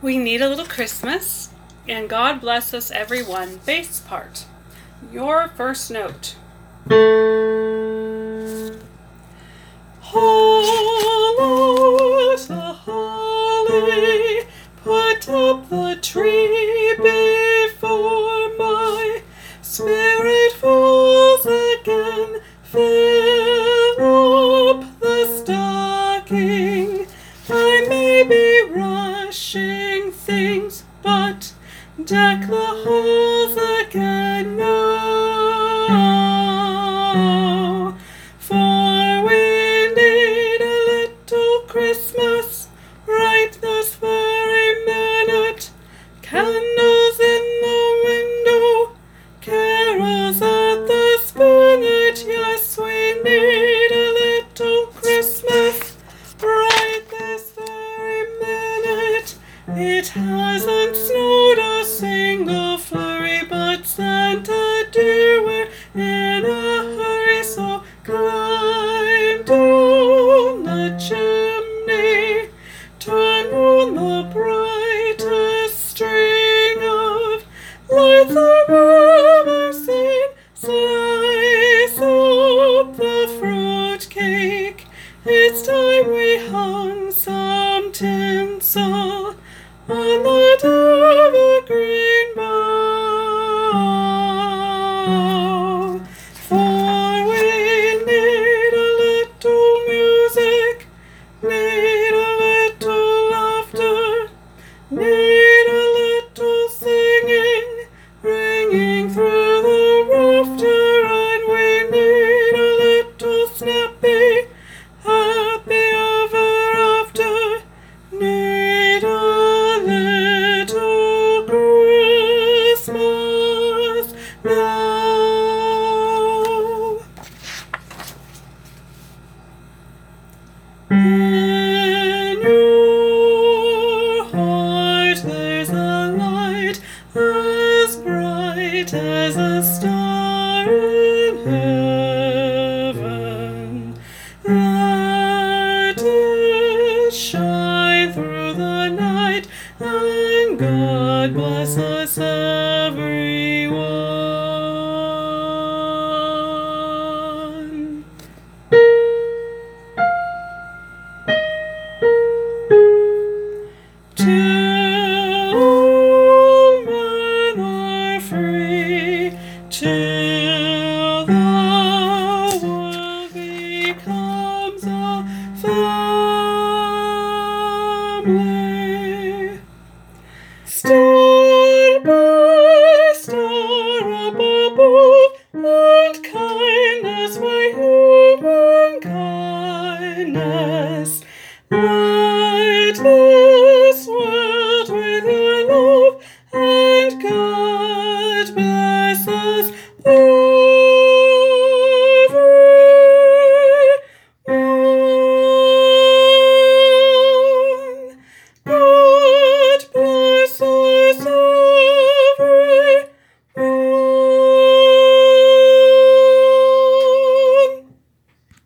We need a little Christmas, and God bless us everyone. Bass part. Your first note. Hollows the holly, put up the tree before my spirit falls again. Fill up the stocking. I may be rushing things, but deck the halls again now. For we need a little Christmas right this very minute. Candles in the window, carols at the spinet. Yes, we need a little Christmas right this very minute. It hasn't snowed a single flurry, but Santa dear, we're in a hurry, so climb down the chimney, turn on the brightest string of lights I've ever seen, slice up the fruit cake. It's time we hung some tinsel on that evergreen bough. For we need a little music, need a little laughter, need a little singing, ringing through the rafter, and we need a little snappy, happy ever after, need a little Christmas now. In your heart there's a light as bright as a star in heaven. Let it shine through the night, and God bless us everyone. Till all men are free, till the world becomes a family.